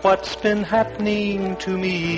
what's been happening to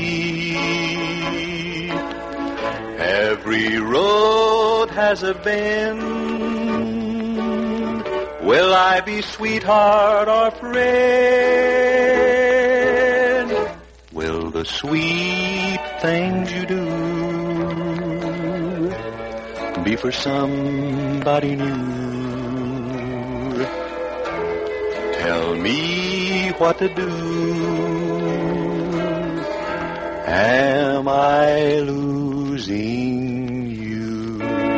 me. Every road has a bend. Will I be sweetheart or friend? Will the sweet things you do be for somebody new? Tell me what to do. Am I losing you?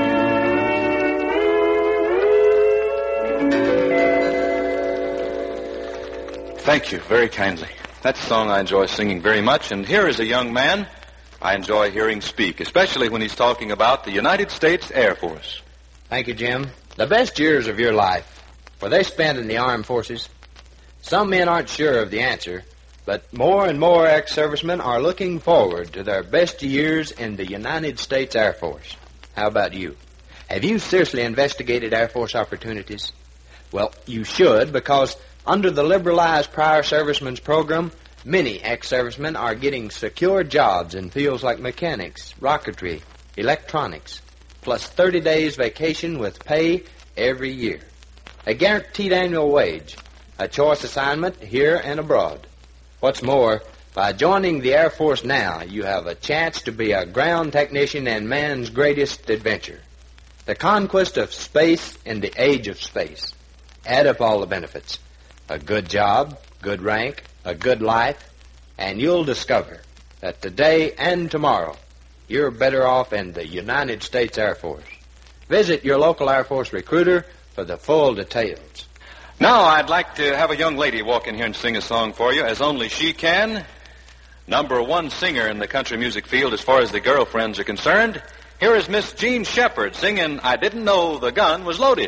Thank you very kindly. That's a song I enjoy singing very much, and here is a young man I enjoy hearing speak, especially when he's talking about the United States Air Force. Thank you, Jim. The best years of your life, were they spent in the armed forces? Some men aren't sure of the answer, but more and more ex-servicemen are looking forward to their best years in the United States Air Force. How about you? Have you seriously investigated Air Force opportunities? Well, you should, because under the liberalized prior servicemen's program, many ex-servicemen are getting secure jobs in fields like mechanics, rocketry, electronics, plus 30 days vacation with pay every year, a guaranteed annual wage, a choice assignment here and abroad. What's more, by joining the Air Force now, you have a chance to be a ground technician in man's greatest adventure, the conquest of space in the age of space. Add up all the benefits, a good job, good rank, a good life, and you'll discover that today and tomorrow you're better off in the United States Air Force. Visit your local Air Force recruiter for the full details. Now I'd like to have a young lady walk in here and sing a song for you, as only she can. Number one singer in the country music field as far as the girlfriends are concerned. Here is Miss Jean Shepherd singing I Didn't Know the Gun Was Loaded.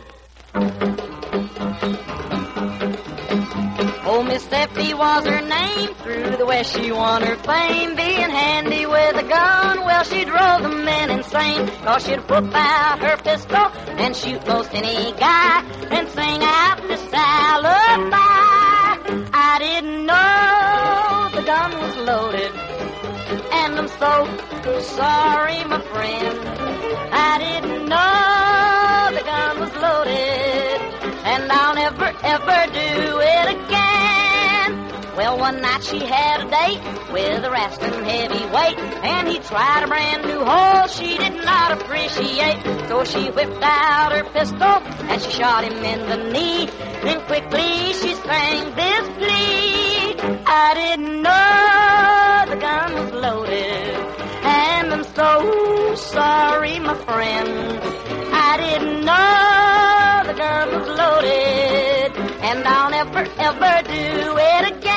Oh, Miss Effie was her name. Through the West she won her fame. Being handy with a gun, well, she drove the men insane. 'Cause she'd whip out her pistol and shoot most any guy and sing out this alibi. I didn't know the gun was loaded, and I'm so sorry, my friend. I didn't know the gun was loaded, and I'll never, ever do it again. Well, one night she had a date with a rascalin' heavyweight, and he tried a brand new hole she did not appreciate. So she whipped out her pistol, and she shot him in the knee. Then quickly she sang this plea. I didn't know the gun was loaded, and I'm so sorry, my friend. I didn't know the gun was loaded, and I'll never, ever do it again.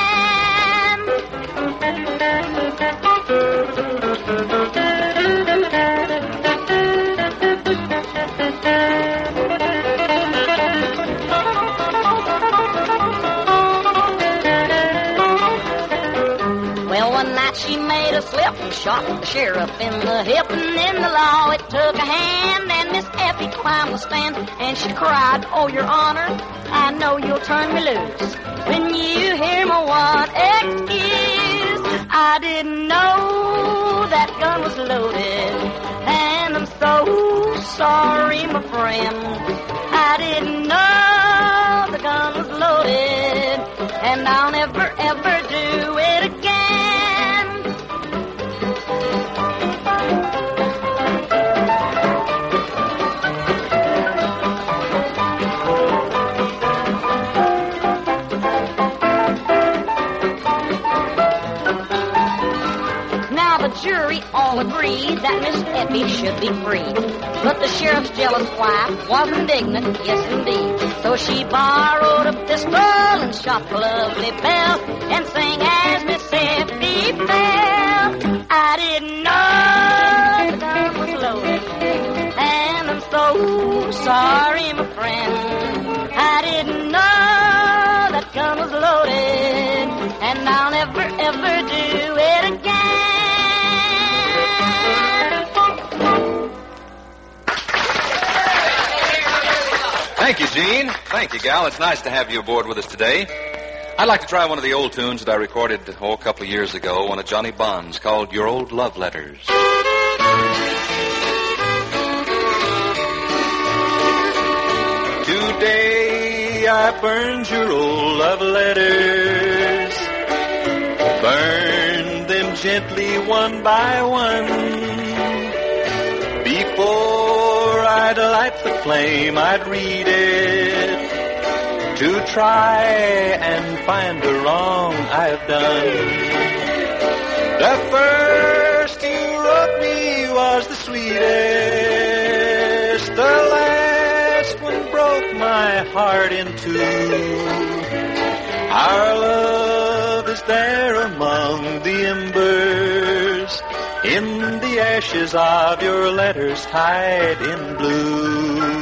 Well, one night she made a slip and shot the sheriff in the hip, and in the law it took a hand, and Miss Effie climbed the stand, and she cried, oh, Your Honor, I know you'll turn me loose when you hear my one excuse. I didn't know that gun was loaded, and I'm so sorry, my friend. I didn't know the gun was loaded, and I'll never, ever do it again. Jury all agreed that Miss Effie should be freed. But the sheriff's jealous wife was indignant, yes indeed. So she borrowed a pistol and shot the lovely belle and sang as Miss Effie fell. I didn't know the gun was loaded, and I'm so sorry, my friend. I didn't know that gun was loaded, and I'll never, ever do it again. Thank you, Gene. Thank you, gal. It's nice to have you aboard with us today. I'd like to try one of the old tunes that I recorded a couple of years ago, one of Johnny Bond's, called Your Old Love Letters. Today I burned your old love letters, burned them gently one by one. Before I'd light the flame, I'd read it to try and find the wrong I've done. The first you wrote me was the sweetest, the last one broke my heart in two. Our love is there among the embers, in the ashes of your letters tied in blue.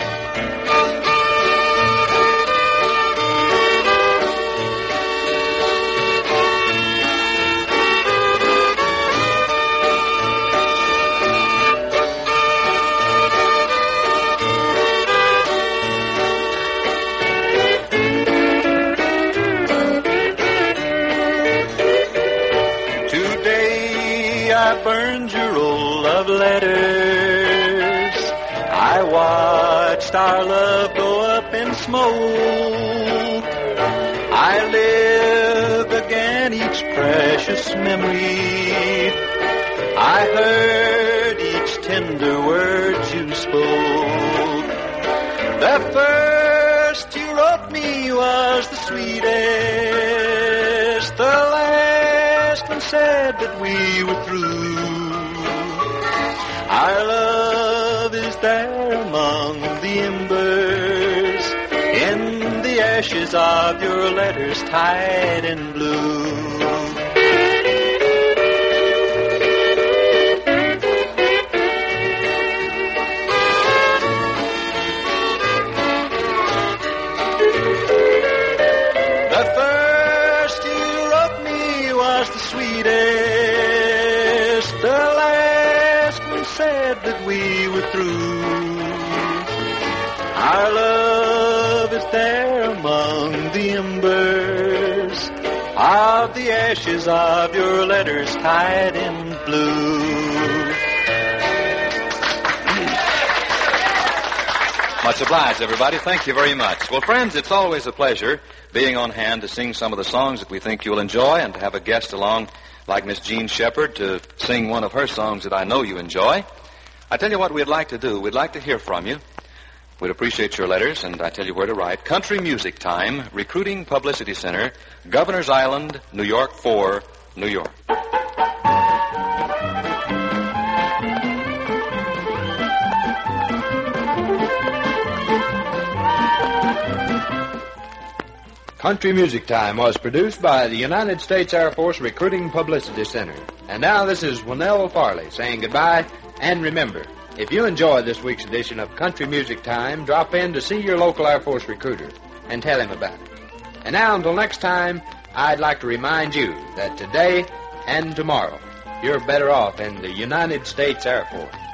I burned your old love letters. I watched our love go up in smoke. I lived again each precious memory. I heard each tender word you spoke. The first you wrote me was the sweetest. The last one said that we were through. Our love is there among the embers, in the ashes of your letters tied in blue. The first you wrote me was the sweetest. The last one said that we were through. Our love is there among the embers of the ashes of your letters tied in blue. Much obliged, everybody. Thank you very much. Well, friends, it's always a pleasure being on hand to sing some of the songs that we think you'll enjoy and to have a guest along like Miss Jean Shepherd to sing one of her songs that I know you enjoy. I tell you what we'd like to do. We'd like to hear from you. We'd appreciate your letters, and I tell you where to write. Country Music Time, Recruiting Publicity Center, Governor's Island, New York 4, New York. Country Music Time was produced by the United States Air Force Recruiting Publicity Center. And now this is Winnell Farley saying goodbye. And remember, if you enjoyed this week's edition of Country Music Time, drop in to see your local Air Force recruiter and tell him about it. And now, until next time, I'd like to remind you that today and tomorrow, you're better off in the United States Air Force.